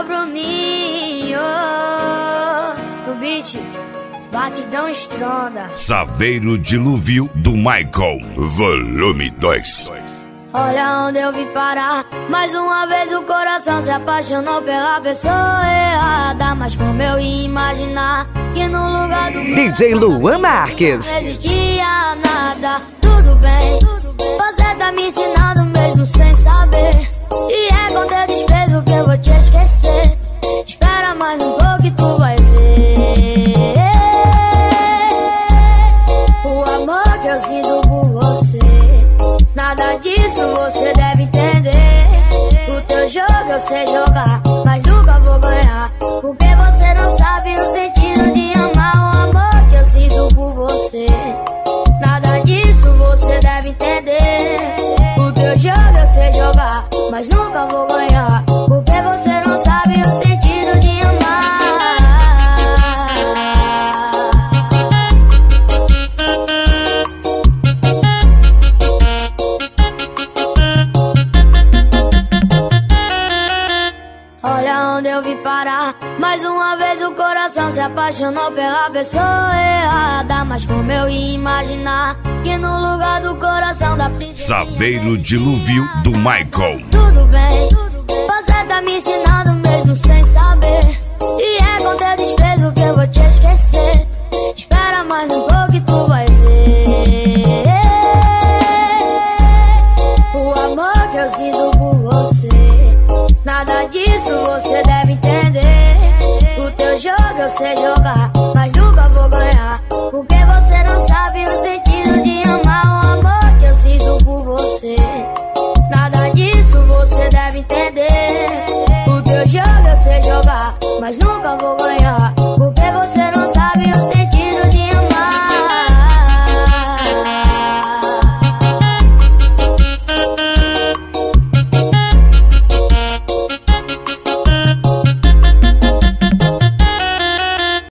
o Bruninho. O beat, batidão estronda. Saveiro Dilúvio do Michael, volume 2. Olha onde eu vim parar. Mais uma vez o coração se apaixonou pela pessoa errada. Mas como eu ia imaginar que no lugar do DJ Luan Marques não existia nada. Tudo bem, você tá me ensinando mesmo sem saber. E é com teu desprezo que eu vou te esquecer. Espera mais um pouco e tu vai ver o amor que eu sinto por você. Nada disso você deve entender. O teu jogo eu sei jogar, mas nunca vou ganhar. Porque você não sabe o sentido de amar o amor que eu sinto por você. Nada disso você deve entender. O teu jogo eu sei jogar, mas nunca vou ganhar. Porque você não sabe o sentido de amar. Olha onde eu vim parar. Mais uma vez o coração se apaixonou pela pessoa errada. Mas como eu ia imaginar que no lugar do coração da princesa Saveiro Dilúvio do Michael. Tudo bem, você tá me ensinando mesmo sem saber. E é com teu desprezo que eu vou te esquecer. Espera mais um pouco e tu vai ver o amor que eu sinto por você. Nada disso você deve entender. O teu jogo eu sei jogar, mas nunca vou ganhar. Porque você não sabe o sentido de amar o amor que eu sinto por você. Nada disso você deve entender. O teu jogo eu sei jogar, mas nunca vou ganhar.